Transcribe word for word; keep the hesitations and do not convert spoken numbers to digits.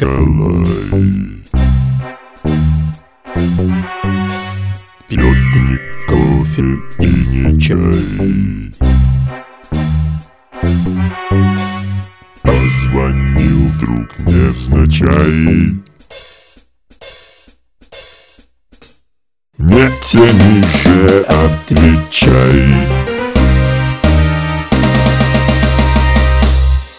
Николай пьет не кофе и не чай. Позвонил вдруг невзначай. Не тяни же, отвечай.